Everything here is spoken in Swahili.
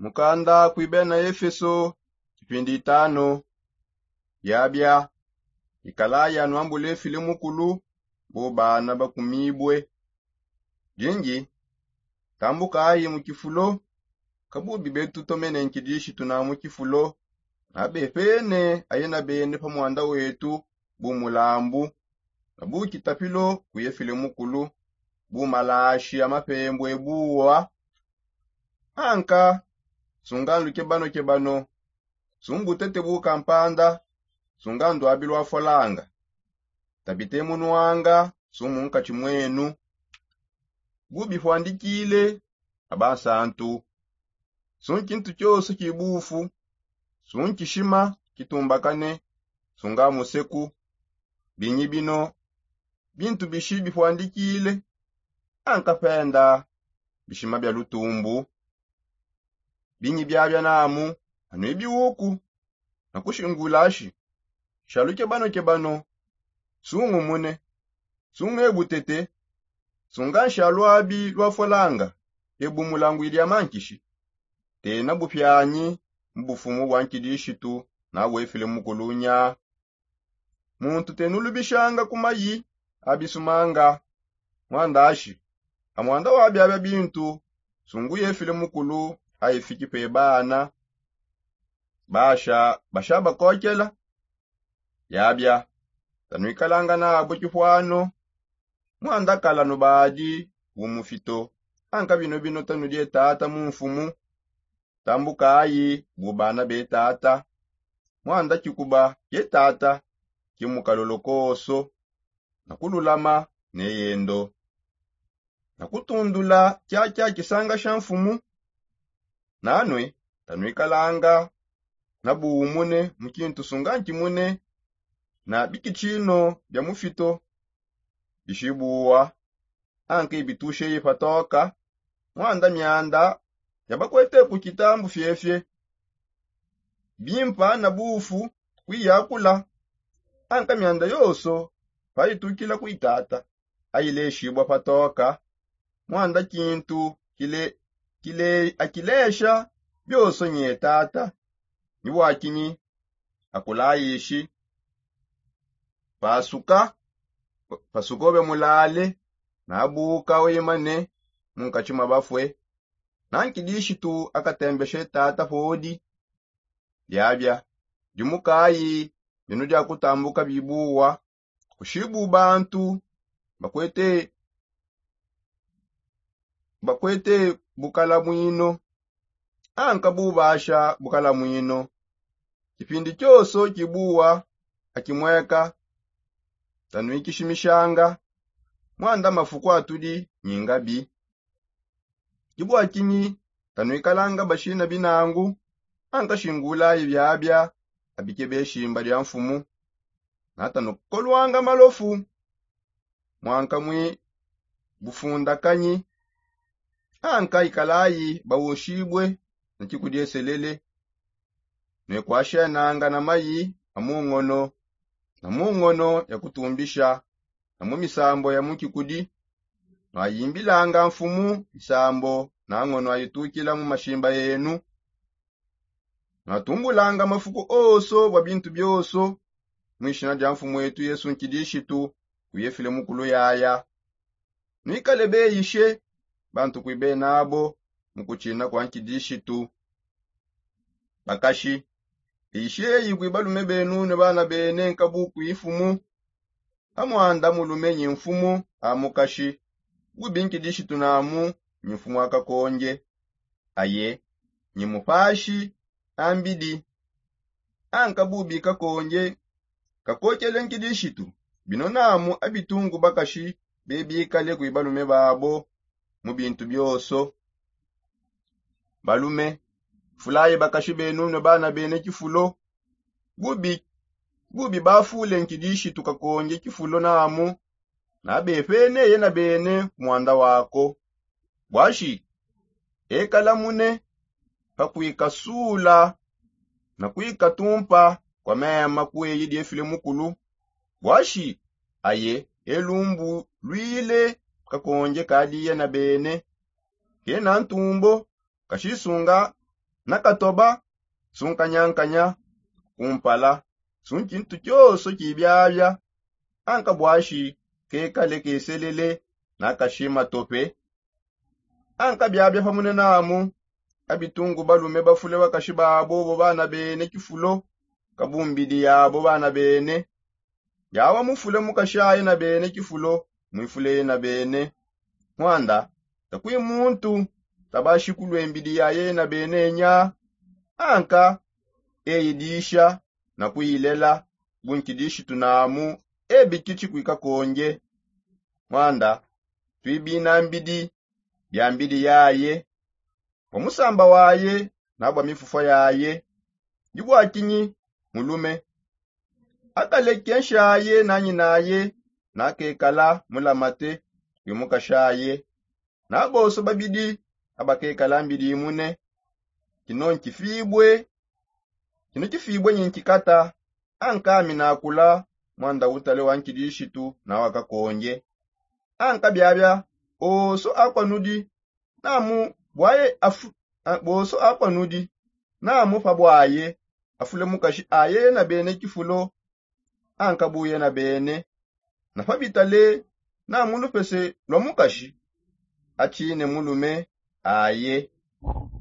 Mukanda kuibena Efeso kipindi 5 yabya ikalaya nwambule filimu kulu bobana bakumibwe jingi tambuka ayi mukifulo kabubi betu tomene nkidishi tuna mukifulo abepene ayena bene pamwanda wetu bumulambu abu kitapilo kuye filimu kulu bumalashi amapembwe buwa anka sungandu kebano sumbutete bukampanda sungandu abilwa folanga tabite munuanga sumunka chimwenu gubi fwandikile abasantu sunkintu cyose kibufu sunkishima kitumbakane sunga museku binyi bino bintu bishibi fwandikile ankapenda bishima bya lutumbu binyi byabya namu anu ibiwuku nakushingulashi shaluke bano sungu mune sunge butete sunga shalwabi lwafolanga ebumulangu ili amankishi tena bupyanyi mbufumu wankidishitu nawe filimu kulunya muntu tenulubishanga kumayi abisumanga mwandashi amwanda wabyabya bintu sunguye filimu kulu ayifiki pebana basha bakokela yabya tanuikalanga nabo kifwano mwanda kala no baadi wumufito anka bino tanudie tata mumfumu tambuka ayi bubana be tata mwanda kikuba ye tata kimukalolokoso nakululama neyendo nakutundula kya kisanga sha mfumu nanwe tanuikalanga nabuumune mukintu sunganki mune na bikichino bya mufito bishibuwa anke bitushe yifatoka mwanda myanda yabakwete ku kitambu fyefye bimpa na bufu kwiyakula anka myanda yoso payitukila kuitata ayile shibwa patoka mwanda kintu kile akilesha byoso nye tata niwakinyi akulayishi pasukobe mulale nabuka wemane munkachima bafwe nankidishi tu akatembeshe tata fodi byabya jumukayi binu dya kutambuka bibuwa kushibu bantu bakwete bukala mwino anka bubasha bukala mwino kipindi cyoso kibuwa akimweka tanuikishimishanga mwanda mafuku atudi nyingabi kibuwa kinyi tanuikalanga bashina binangu anka shingula ibyabya abikebe shimba lya mfumu natanukolwanga malofu mwanka mwi bufunda kanyi anka ikalayi bawoshibwe nakikudyeselele nekwashenanga na mayi amungono ya kutumbisha namu misambo ya mukikudi nayimbilanga mfumu misambo nangono ayitukila mu mashimba yenu natumbulanga mafuku oso wa bintu byoso mwishina dya mfumu wetu Yesu nkidishitu kuyefile mukulu yaya nikalebe yishe bantu kuibe nabo mukuchina kwa nkidishitu bakashi ishe yigwibalume benu ne bana bene nkabuku ifumu amwanda mulumenyi mfumu amukashi gubinkidishitu namu nyifumu akakonje aye nyimupashi ambidi anka bubi kakonje kakokele nkidishitu bino namu abitungu bakashi bebikale kuibalume babo mu bintu byoso balume fulaye bakashi benu ne bana bene kifulo gubi bafule nkidishi tukakonje kifulo namu na befene yena bene mwanda wako bwashi ekala mune pakuikasula na kuikatumpa kwa mema kuye die filimu kulu bwashi aye elumbu lwile kakonje kadiye na bene kena ntumbo kashisunga nakatoba sunkanyankanya kumpala sunkintu kyoso kibyabya anka bwashi kekale keselele nakashima tope anka byabya hamune namu abitungu balume bafule bakashiba abo bana bene kifulo kabumbidi yabo bana bene yawa mufule mukashaye na bene kifulo mwifule na bene mwanda takui muntu tabashi kulwembidi yaye na bene nya anka eyidisha na kuilela bunkidishi tunamu ebikichi kuika konje mwanda tuibina mbidi byambidi yaye omusamba waye nabwa mifufa yaye jibwa kinyi mulume akalekenshaye nanyi naye nakekala mulamate yomukashaye naboso babidi abakekala mbidi mune kino nkifibwe nyinkikata anka minakula mwanda utale wankidishitu na wakakonje anka byabya oso akwanudi namu bwaye boso akwanudi namu pabwaye afule mukashi aye na bene kifulo anka buye na bene na pabitale namu lupese lwa mukashi achine mulume aye